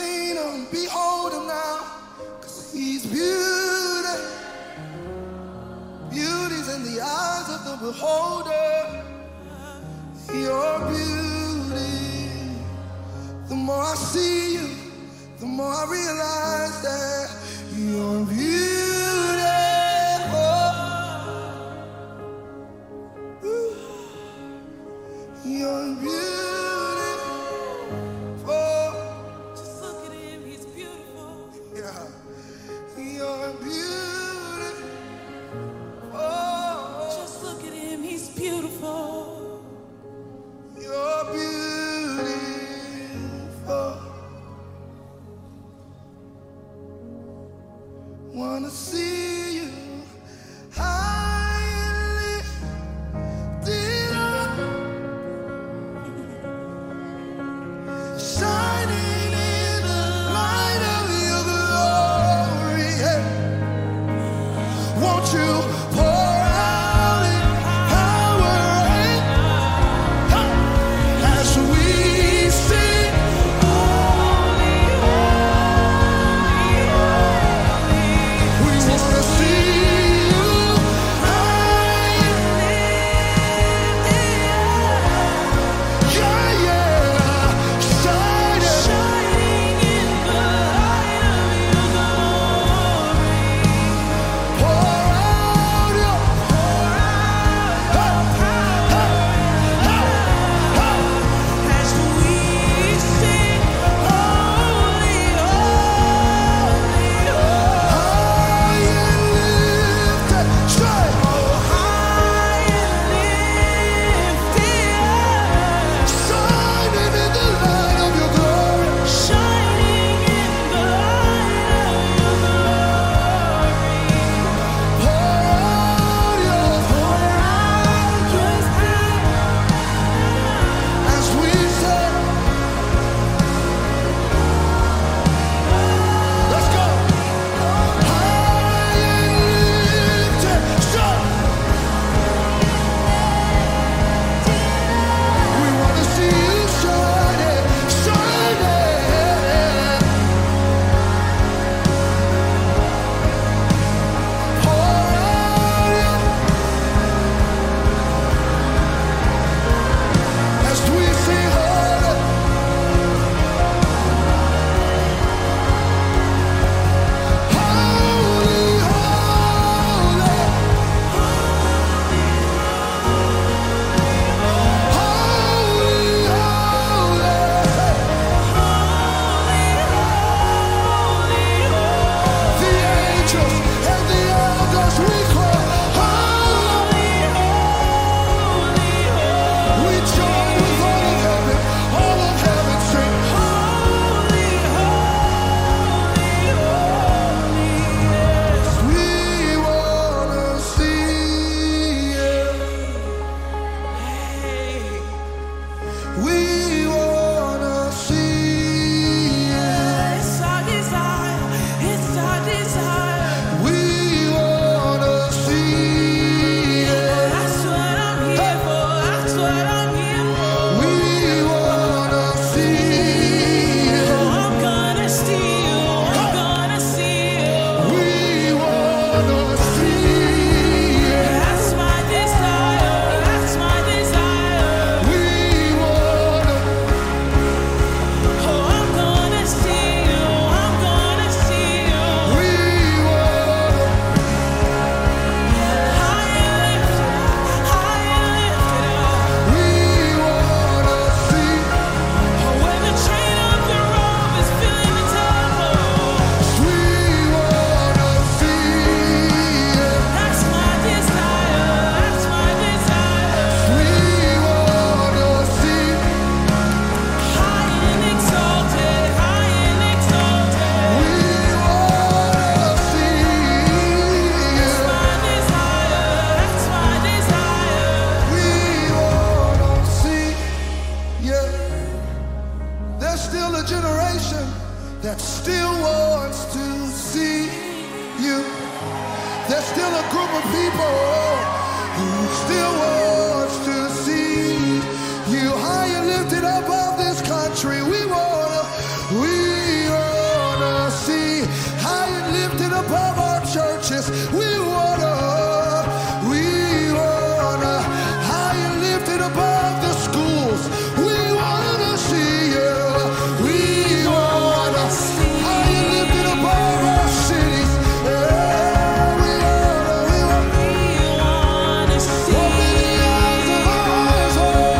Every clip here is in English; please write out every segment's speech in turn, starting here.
seen him, behold him now, 'cause he's beauty. Beauty's in the eyes of the beholder. Your beauty. The more I see you, the more I realize that you're beautiful. You're beautiful. Just look at him, he's beautiful. Yeah. You're beautiful. Just look at him, he's beautiful. You're beautiful. Wanna see you high and lifted up, shining in the light of your glory. Yeah. Won't you pour out in power and as we sing, Holy, holy, holy. we wanna see you high. Yeah, yeah, shining. Shining in the light of your glory. Pour out your As we sing, holy, holy, high and lifted, shine. high and lifted up, Shining in the light of your glory. shining in the light of your glory. Pour out your as we say, let's go. High and lifted, shine. We wanna see you shining, shining. Pour out your as we sing holy. Holy, holy. Holy, holy. The angels and the elders we cry, holy. We join with all of heaven sing, we wanna see you. We wanna see you. It's our desire, it's our desire. We wanna see you. That's what I'm here for, that's what I'm here for. We wanna see you. Oh, I'm gonna see you, I'm gonna see you. We wanna see you. That's my desire, that's my desire. We wanna. Oh, I'm gonna see you, I'm gonna see you. We wanna. High and lifted up. We wanna see. Oh, when the train of the robe is filling the temple. We wanna see you. That's my desire, that's my desire. We wanna see. High and exalted, high and exalted. We wanna see you. That's my desire, that's my desire. We wanna see you. There's still a generation that still wants to see you. There's still a group of people who still wants to see you high and lifted above this country. We wanna above our churches. We wanna high and lifted above the schools. We wanna see you. We wanna high and lifted above our cities. Yeah, we wanna open the eyes of our hearts,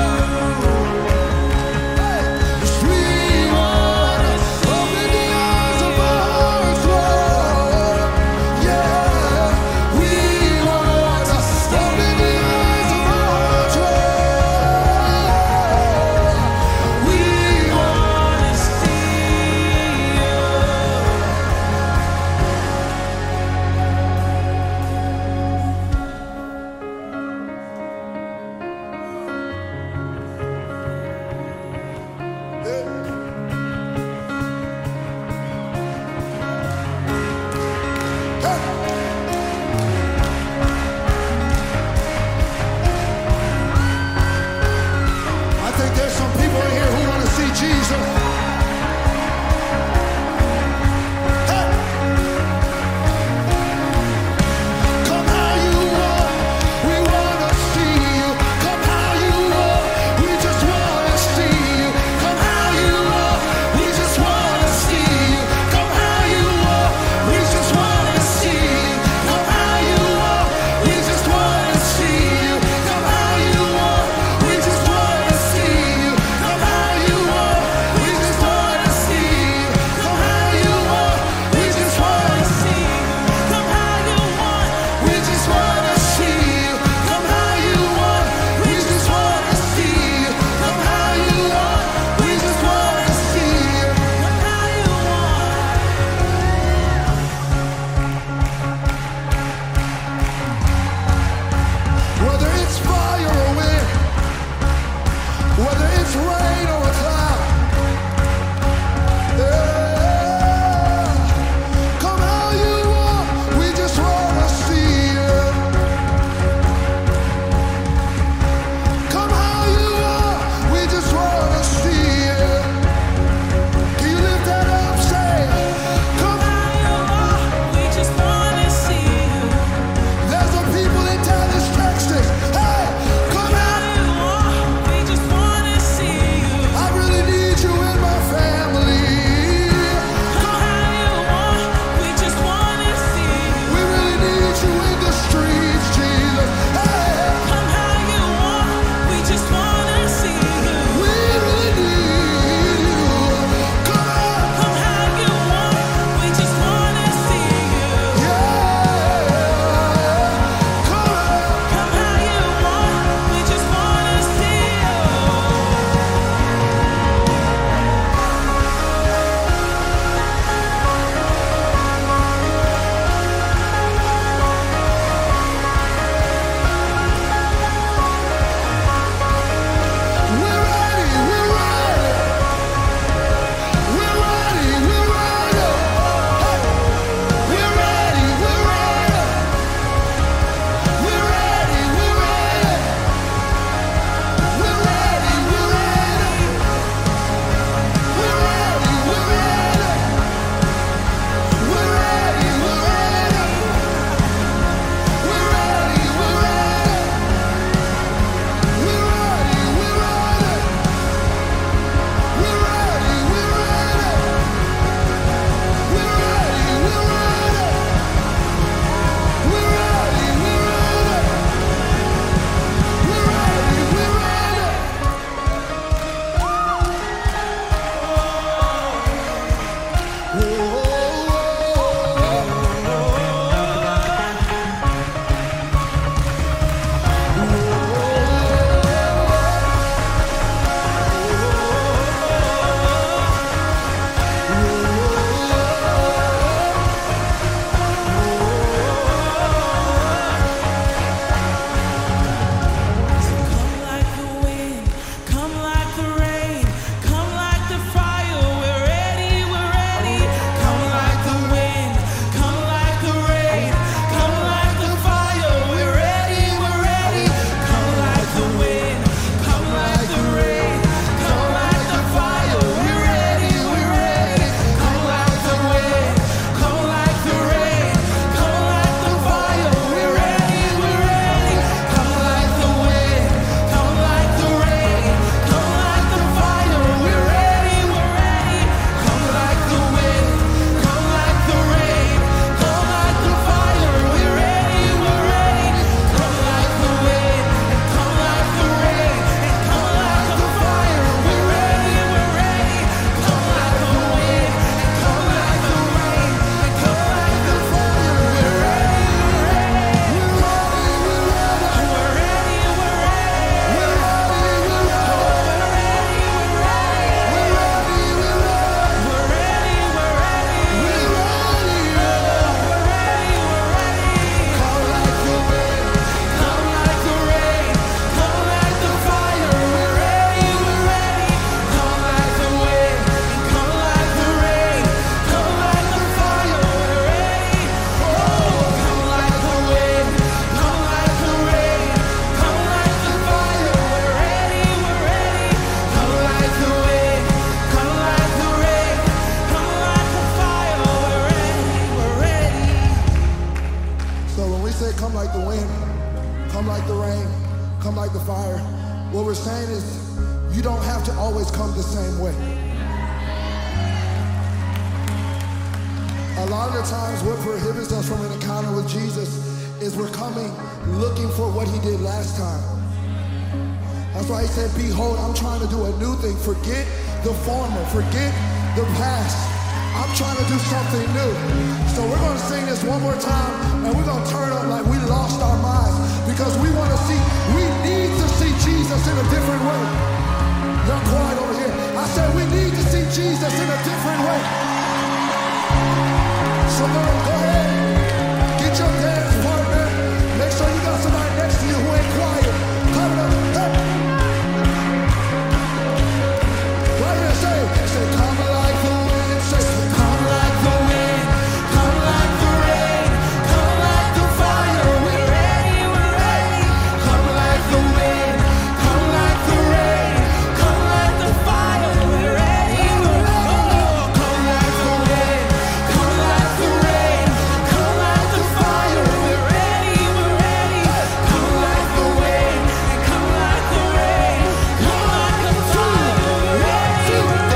Lord. We wanna open the eyes of our hearts, Lord. come like the wind, come like the rain, come like the fire. What we're saying is, you don't have to always come the same way. A lot of the times what prohibits us from an encounter with Jesus is we're coming looking for what he did last time. That's why he said, behold, I'm trying to do a new thing. Forget the former, forget the past. I'm trying to do something new. So we're going to sing this one more time, and we're going to turn up like we lost our minds, because we want to see, we need to see Jesus in a different way. Y'all quiet over here. I said we need to see Jesus in a different way. So go ahead, get your dance partner. Make sure you got somebody next to you who ain't quiet. Come on, hey. Right here, say, come like the wind. Say, come like the wind, come like the rain, come like the fire. We're ready, we're ready. Come like the wind, come like the rain, come like the fire. We're ready, we're ready. Come like the wind, come like the rain, come like the fire. We're ready, we're ready. Come like the wind, come like the rain, come like the fire. We're ready, we're ready.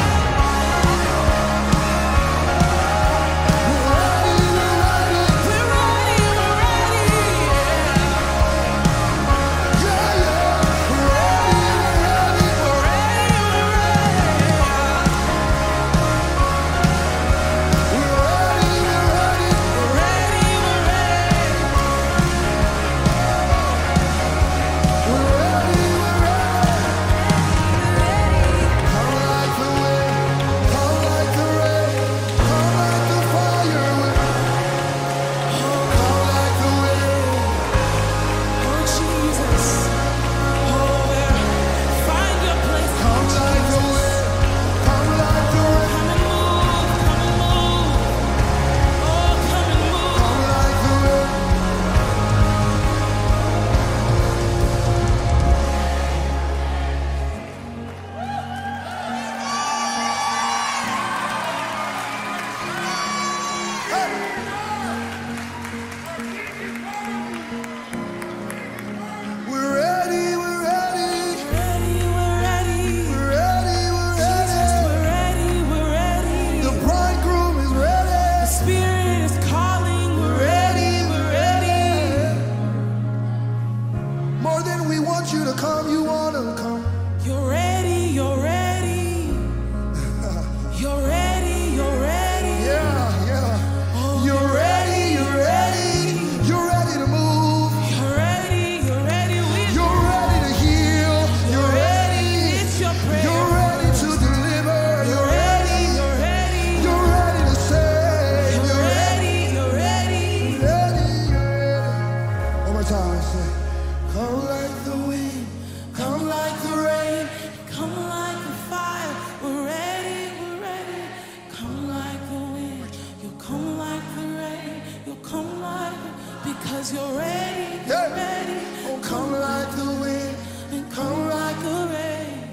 Come like the wind, come like the rain, come like the fire. We're ready, we're ready. Come like the wind, you'll come like the rain, you'll come like because you're ready, you're ready. Oh, come like the wind and come like the rain.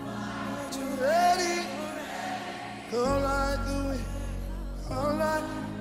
You're ready, come like the wind, come like